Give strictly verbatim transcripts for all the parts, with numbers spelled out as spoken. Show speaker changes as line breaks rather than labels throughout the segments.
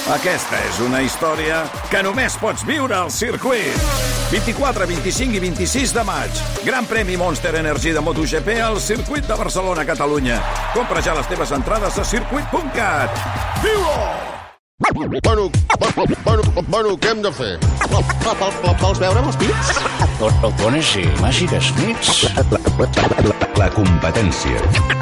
Aquesta és una història que només pots viure al circuit. vint-i-quatre, vint-i-cinc i vint-i-sis de maig. Gran premi Monster Energy de MotoGP al circuit de Barcelona, Catalunya. Compra ja les teves entrades a circuit punt cat. Viu-ho!
Bueno, bueno, bueno, què hem de fer?
Vols veure els pits?
Bones i màgiques nits.
La competència.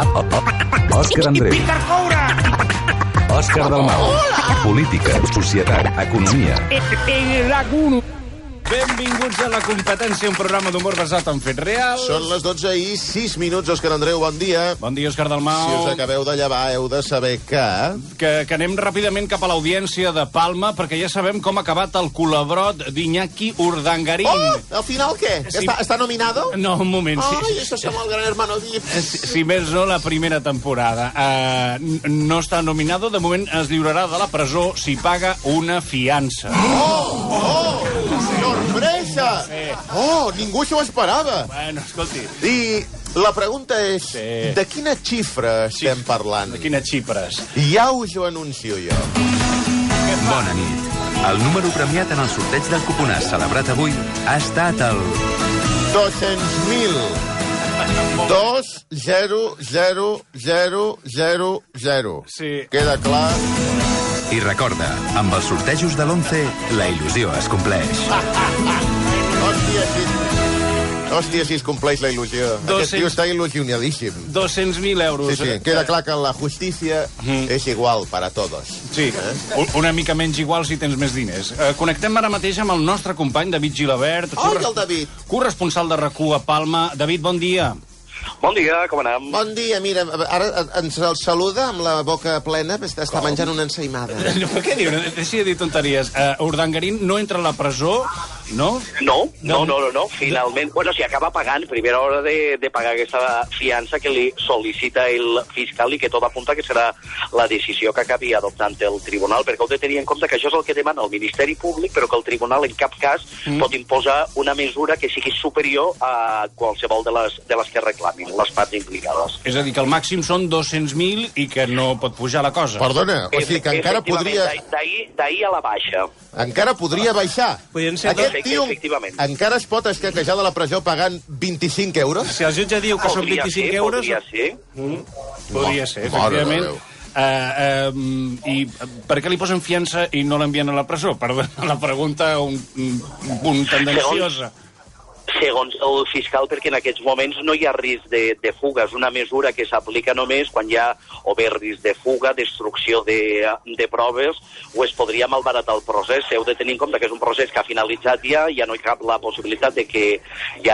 Òscar Andreu.
Peter Coura!
Òscar Dalmau. Política, societat, economia.
La Cuno. Benvinguts a La Competència, un programa d'humor basat en fets reals.
Són les dotze i sis minuts, Òscar Andreu, bon dia.
Bon dia, Òscar Dalmau.
Si us acabeu de llevar, heu de saber que...
Que, que anem ràpidament cap a l'audiència de Palma, perquè ja sabem com ha acabat el colabrot d'Iñaki Urdangarín.
Oh, al final què?
Sí.
Està, està nominado?
No, un moment. Sí.
Ai, això sembla el Gran Hermano Dip.
Si, si més no, la primera temporada. Uh, no està nominado, de moment es lliurarà de la presó si paga una fiança.
Oh, oh, sorpresa!
Sí.
Oh, ningú s'ho esperava.
Bueno, escolti.
I la pregunta és,
Sí.
de quina xifra estem parlant?
De quines xifres?
Ja us ho anuncio jo.
Bona nit. El número premiat en el sorteig del cuponàs celebrat avui ha estat el...
dos-cents mil. Dos, zero, zero, zero, zero, zero.
Sí.
Queda clar?
I recorda, amb els sortejos de l'once, la il·lusió es compleix.
Hòstia, si... Hòstia, si es compleix la il·lusió.
Dos-cents-
Aquest tio està il·lusionadíssim.
dos-cents mil euros.
Sí, sí, queda clar que la justícia és igual per a todos.
Sí, u- una mica menys igual si tens més diners. Eh, connectem ara mateix amb el nostre company David Gilabert.
Ai,
corres-
el David.
Corresponsal de RAC u a Palma. David, bon dia.
Bon dia, com anem?
Bon dia, mira, ara ens el saluda amb la boca plena, està està menjant una ensaïmada.
Per què diu? Deixi de dir tonteries. Uh, Urdangarín no entra a la presó, no?
No, no, no, no, no. Finalment, bueno, si acaba pagant, primera hora de, de pagar aquesta fiança que li sol·licita el fiscal i que tot apunta que serà la decisió que acabi adoptant el tribunal, perquè heu de tenir en compte que això és el que demana el Ministeri Públic, però que el tribunal en cap cas mm. pot imposar una mesura que sigui superior a qualsevol de les, de les que reclamin les parts implicades.
És a dir, que el màxim són dos-cents mil i que no pot pujar la cosa.
Perdona, o sigui que encara podria...
D'ahir d'ahir a la baixa.
Encara podria baixar.
Podrien ser
Aquest
dos-
tio
efectivament.
encara es pot escaquejar de la presó pagant vint-i-cinc euros?
Si el jutge diu que són
Podria
vint-i-cinc
ser,
euros...
Podria ser.
Podria ser,
Mare de
efectivament.
Déu.
Uh, um, I per què li posen fiança i no l'envien a la presó? Perdona, la pregunta un, un punt tendenciosa.
Segons el fiscal, perquè en aquests moments no hi ha risc de, de fuga. És una mesura que s'aplica només quan hi ha o bé risc de fuga, destrucció de, de proves, o es podria malbaratar el procés. Heu de tenir en compte que és un procés que ha finalitzat ja, ja no hi cap la possibilitat de que hi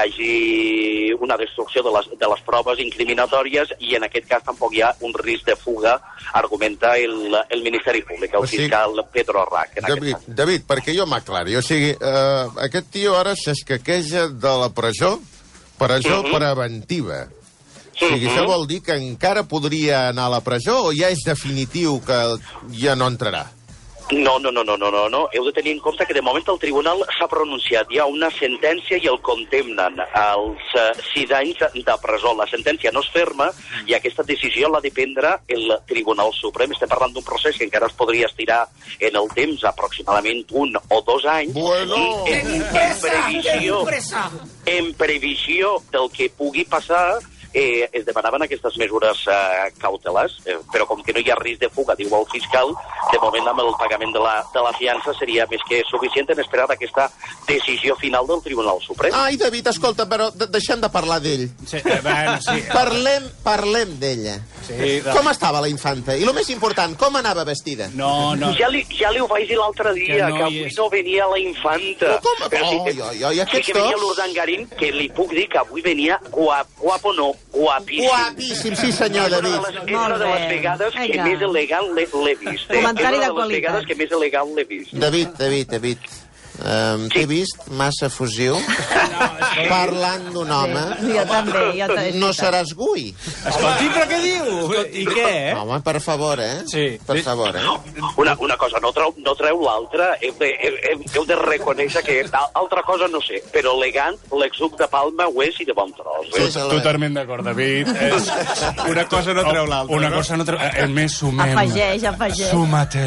hagi una destrucció de les, de les proves incriminatòries i en aquest cas tampoc hi ha un risc de fuga, argumenta el, el Ministeri Públic, el
O sigui,
fiscal Pedro Arrach. En
David,
aquest cas.
David, perquè jo m'aclari, o sigui, eh, aquest tio ara s'escaqueja de la presó, presó
Mhm.
preventiva. O sigui,
Mhm.
això vol dir que encara podria anar a la presó o ja és definitiu que ja no entrarà?
No, no, no, no, no, no, no. Heu de tenir en compte que de moment el tribunal s'ha pronunciat. Hi ha una sentència i el condemnen als uh, sis anys de presó. La sentència no és ferma i aquesta decisió l'ha de prendre el Tribunal Suprem. Estem parlant d'un procés que encara es podria estirar en el temps, aproximadament un o dos anys.
Bueno.
I en, en, previsió, en previsió del que pugui passar, eh, es demanaven aquestes mesures eh, cautelars, eh, però com que no hi ha risc de fuga, diu el fiscal, de moment amb el pagament de la, de la fiança seria més que suficient en esperar aquesta decisió final del Tribunal Suprem.
Ai, David, escolta, però de deixem de parlar d'ell.
Sí, eh, bueno, sí.
Parlem, parlem d'ella.
Sí, de...
Com estava la infanta? I el més important, com anava vestida?
No, no.
Ja li, ja li ho vaig dir l'altre dia,
Que no
que,
hi
avui
és.
no venia la infanta.
Però com?
Però
Oh, jo, jo, i
sí
aquests
que venia
dos?
l'Urdangarín, que li puc dir que avui venia guap, guapo no, guapíssim.
Guapíssim, sí senyor,
És una
David.
de les, és una de les vegades que
Vinga.
més elegant l'he l'he vist. Eh?
Comentari
és una
de
de les
qualitat.
vegades que més elegant l'he vist.
David, David, David.
Um, T'he vist massa fusiu parlant d'un home.
Sí, jo també, jo també.
No seràs Gui?
Escolti, però què diu? I què, eh?
Home, per favor, eh?
Sí.
Per favor, eh?
Una, una cosa, no treu, no treu l'altra, heu, de, heu, heu de reconèixer que altra cosa no sé, però elegant, l'exuc de Palma ho és i de bon tros. Eh?
Sí,
Totalment d'acord, David. És...
Una cosa no treu l'altra.
Una
no?
cosa no treu... Eh, més sumem.
Afegeix, afegeix.
Súmate.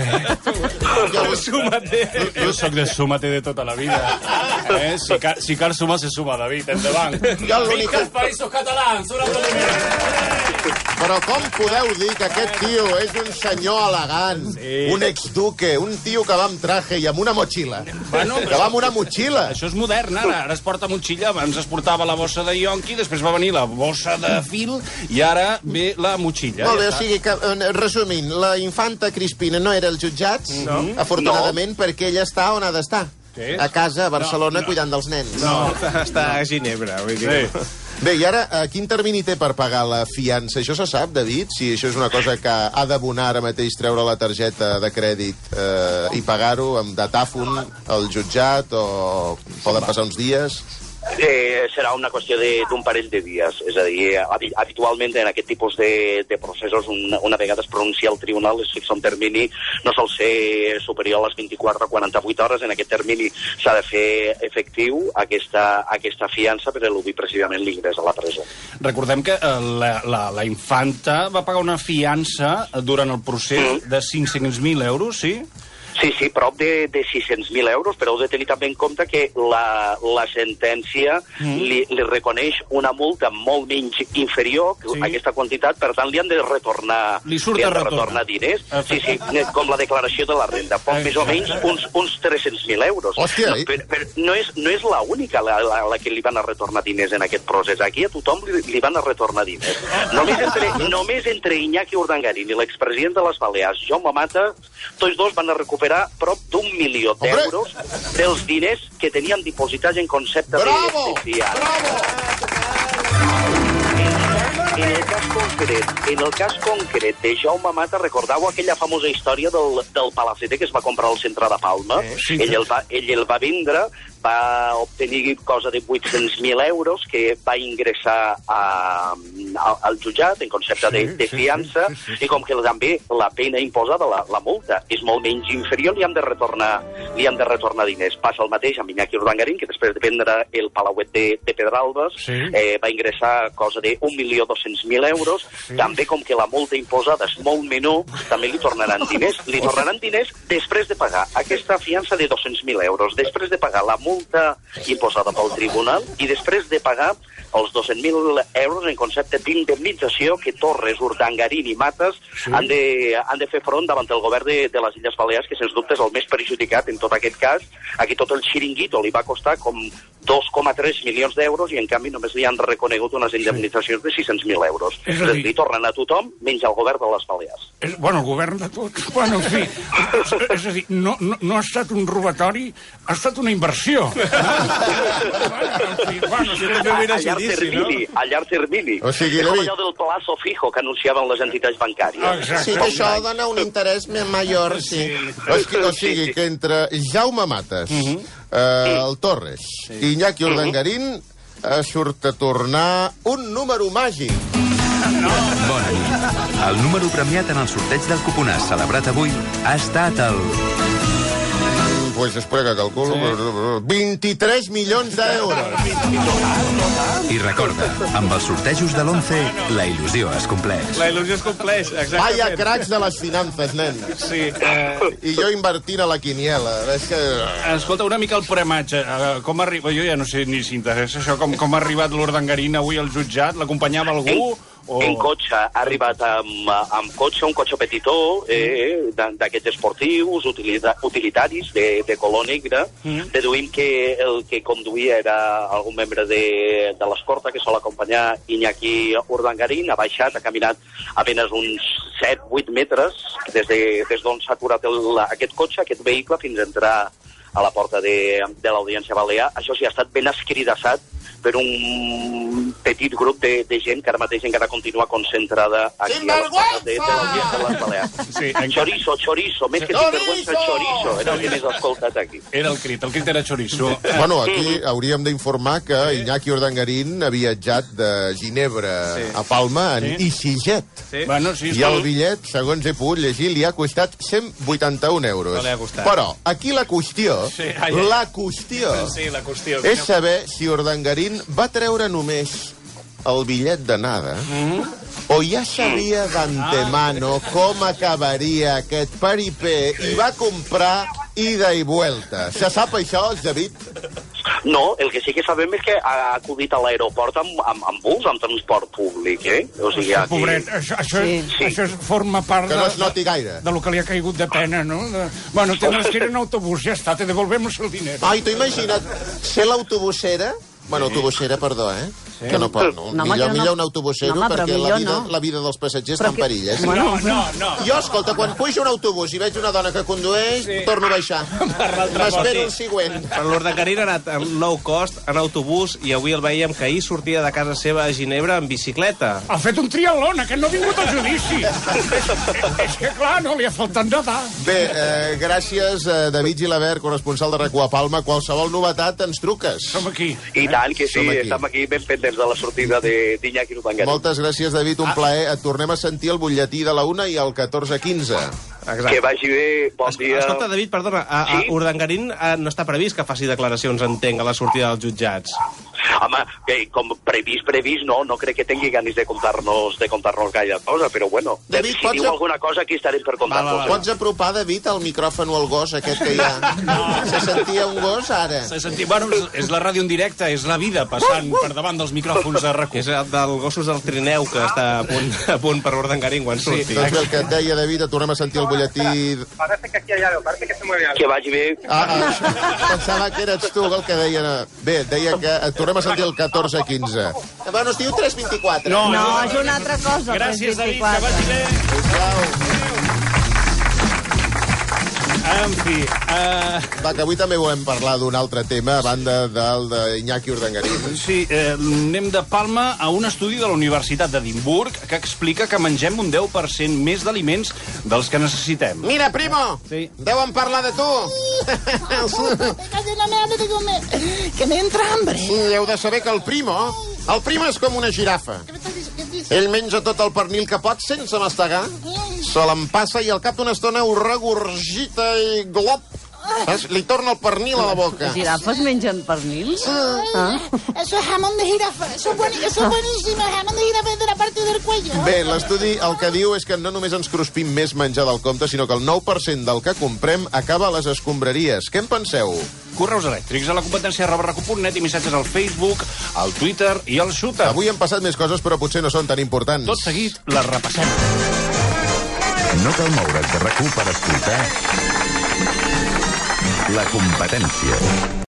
Jo, súmate.
Jo sóc de súmate de tota la vida. Eh? Si, cal, si cal sumar, se suma, David. Endavant.
Jo l'únic que...
països catalans, un aplaudiment.
Però com podeu dir que aquest tio és un senyor elegant, sí. un exduque, un tio que va amb traje i amb una motxilla?
Bueno,
que va amb una motxilla.
Això és modern, ara. Ara es porta motxilla. Abans es portava la bossa de ionqui, després va venir la bossa de fil i ara ve la motxilla.
Molt bé,
ja
o sigui que, resumint, la infanta Crispina no era als jutjats,
no.
afortunadament, no. perquè ella està on ha d'estar.
Sí.
A casa, a Barcelona,
no, no.
cuidant dels nens.
No, està a Ginebra. Vull dir.
Sí.
Bé, i ara, a quin termini té per pagar la fiança? Això se sap, David? Si això és una cosa que ha d'abonar ara mateix, treure la targeta de crèdit eh, i pagar-ho amb datàfon al jutjat, o poden passar uns dies?
Eh, serà una qüestió d'un parell de dies. És a dir, habitualment en aquest tipus de, de processos, una, una vegada es pronuncia el tribunal, es fixa un termini, no sol ser superior a les vint-i-quatre a quaranta-vuit hores. En aquest termini s'ha de fer efectiu aquesta, aquesta fiança per eludir precisament l'ingrés a la presó.
Recordem que eh, la, la, la infanta va pagar una fiança durant el procés mm. de cinc-cents mil euros, sí?
Sí, sí, prop de, de sis-cents mil euros, però heu de tenir també en compte que la, la sentència mm. li, li reconeix una multa molt menys inferior que sí. aquesta quantitat, per tant li han de retornar,
li surt
li han de
retornar.
retornar diners. Sí, sí, com la declaració de la renda, poc més o menys uns, uns tres-cents mil euros.
Hòstia,
no, però, però no és, no és l'única la, la, la que li van a retornar diners en aquest procés. Aquí a tothom li, li van a retornar diners. Només entre, només entre Iñaki Urdangarín i l'expresident de les Balears, Jaume Mata, tots dos van a recuperar prop d'un milió d'euros dels diners que tenien dipositats en concepte
bravo,
de fiança.
Bravo!
En el cas concret, en el cas concret de Jaume Mata, recordeu aquella famosa història del, del palacete que es va comprar al centre de Palma?
Eh, sí,
ell, el va, ell el va vendre, va obtenir cosa de vuit-cents mil euros que va ingressar a, a, al jutjat en concepte sí, de, de fiança sí, sí, sí, sí. i com que també la pena imposada, la, la multa, és molt menys inferior, li han de retornar, li han de retornar diners. Passa el mateix amb Iñaki Urdangarín, que després de vendre el palauet de, de Pedralbes sí. eh, va ingressar cosa de un milió dos-cents mil euros. Sí. També com que la multa imposada és molt menor, també li tornaran diners. Li tornaran diners després de pagar aquesta fiança de dos-cents mil euros, després de pagar la multa multa imposada pel tribunal i després de pagar els dos-cents mil euros en concepte d'indemnització que Torres, Urdangarín i Matas sí. han, de, han de fer front davant el govern de, de les Illes Balears, que sens dubte és el més perjudicat en tot aquest cas. Aquí tot el xiringuito li va costar com dos coma tres milions d'euros i en canvi només li han reconegut unes indemnitzacions de sis-cents mil euros. És a dir, li tornen a tothom menys al govern de les Balears.
És, bueno, el govern de tots. Bueno, en fi, és, és a dir, no, no, no ha estat un robatori, ha estat una inversió.
Bueno, a llarg termini, a llarg termini.
O sigui,
és com allò del plazo fijo que anunciaven les entitats bancàries.
Sí, que això dona un interès major, sí.
O sigui, o sigui que entre Jaume Matas, eh, el Torres i Iñaki Urdangarín eh, surt a tornar un número màgic.
No. Bona nit. El número premiat en el sorteig del cuponàs celebrat avui ha estat el...
Pues espera que calculo... Sí. vint-i-tres milions d'euros.
I recorda, amb els sortejos de l'once, la il·lusió es compleix.
La il·lusió es compleix, exactament.
Vaya cracs de les finances, nen.
Sí. Eh...
I jo invertint a la quiniela. És que...
Escolta, una mica el prematge. Com arriba... Jo ja no sé ni si interessa això. Com, com ha arribat l'Urdangarín avui al jutjat? L'acompanyava algú?
O... En cotxe, ha arribat amb, amb cotxe, un cotxe petitó, eh, d'aquests esportius, utilita, utilitaris, de, de color negre. Mm. Deduïm que el que conduïa era algun membre de, de l'escorta que sol acompanyar Iñaki Urdangarín. Ha baixat, ha caminat apenas uns set vuit metres des d'on de, s'ha aturat el, aquest cotxe, aquest vehicle, fins a entrar a la porta de, de l'Audiència Balear. Això sí, ha estat ben escridassat per un petit grup de, de gent que ara mateix encara continua concentrada aquí a les places de, de l'Audiència de les Balears.
Sí, en...
Chorizo, chorizo, més que sinvergüenza, chorizo, era el que més escoltat aquí.
Era el crit, el crit era chorizo.
Bueno, aquí hauríem d'informar que Iñaki Urdangarín ha viatjat de Ginebra sí. a Palma en sí. EasyJet.
Sí.
Bueno, sí,
I el bitllet, segons he pogut llegir, li ha costat cent vuitanta-un euros.
No li ha costat.
Però aquí la qüestió,
sí, ai, ai.
la qüestió,
sí, la qüestió
és saber si Urdangarín va treure només el bitllet d'anada mm-hmm. o ja sabia d'antemano ah. com acabaria aquest peripé i va comprar ida i vuelta. Se sap això, David?
No, el que sí que sabem és que ha acudit a l'aeroport amb, amb, amb bus, amb transport públic, eh? O sigui, aquí...
Pobret, això, això,
Sí.
sí. això forma part
Que no es
de,
noti gaire.
de lo que li ha caigut de pena, no? De, bueno, tendrás que ir en autobús, ja està, te devolvemos el dinero.
Ai, t'ho imagina't ser l'autobussera? Bueno, autobussera, perdó, eh? Sí. Que no pot, no.
No, home,
millor,
que no-
millor un autobussero
no, home, però
perquè la
millor
vida,
no.
la vida dels passatgers
Però
està en
que-
perill, eh?
Bueno,
No, no, no.
Jo, escolta, quan pujo un autobús i veig una dona que condueix, sí. torno a baixar. M'espero el següent.
Però l'Urdangarín ha anat en low cost, en autobús, i avui el veiem que ahir sortia de casa seva a Ginebra en bicicleta.
Ha fet un triatlon, aquest no ha vingut al judici. és, és que, clar, no li ha faltat nedar.
Bé, eh, gràcies, eh, David Gilabert, corresponsal de RAC u a Palma. Qualsevol novetat ens truques.
Som aquí.
I tant que sí,
Som aquí.
estem aquí ben pendents de la sortida de- d'Iñaki Urdangarín.
Moltes gràcies, David, un plaer. Et tornem a sentir el butlletí de la una i el catorze quinze.
Que vagi bé, bon
Es-
dia.
Escolta, David, perdona, a, a
Sí?
Urdangarín a, no està previst que faci declaracions, entenc, a la sortida dels jutjats.
Home, eh, com previst, previst, no, no crec que tingui ganes de contar-nos de contar-nos gaire cosa, però bueno,
David,
si
pots
diu
a-
alguna cosa aquí estarem per contar-nos.
Pots apropar, David, el micròfon al gos aquest que hi ha? No. Se sentia un gos, ara?
Se sentit, bueno, és, és la ràdio en directe, és la vida passant per davant dels micròfons de RAC u.
És el del gossos del trineu que està a punt, a punt per Urdangarín quan surti.
Doncs bé, el que et deia, David, et tornem a sentir el butlletí...
Parece que aquí hay algo, parece que se mueve algo.
Que vagi bé.
Ah, ah, pensava que eres tu el que deia... Bé, deia que et tornem a sentir el catorze quinze.
Bueno, es diu tres vint-i-quatre.
No,
No, és una altra cosa.
Gràcies, David, que
tres vint-i-quatre.
vagi bé. En fi, uh,
Va, que avui també volem parlar d'un altre tema, a banda del d'Iñaki Urdangarín.
sí, eh, anem de Palma a un estudi de la Universitat d'Edimburg que explica que mengem un deu per cent més d'aliments dels que necessitem.
Mira, primo,
Sí.
deuen parlar de tu.
No me hable de comer, que me entra hambre.
Sí, heu de saber que el primo... El primo és com una girafa.
¿Qué me estás diciendo? ¿Qué dices?
Ell menja tot el pernil que pot sense mastegar, se l'empassa i al cap d'una estona ho regurgita i glop. Saps? Li torna el pernil a la boca.
Les girafes mengen pernils? Ah.
Eso es jamón de jirafa. Eso es, buen- eso es buenísimo. Jamón de jirafa de la parte del cuello.
Bé, l'estudi el que diu és que no només ens cruspim més menjar del compte, sinó que el nou per cent del que comprem acaba a les escombraries. Què en penseu?
Correus elèctrics a la competència arroba rac u punt net i missatges al Facebook, al Twitter i al Shooter.
Avui han passat més coses, però potser no són tan importants.
Tot seguit, les repassem.
No cal moure's de RAC u per escoltar La Competència.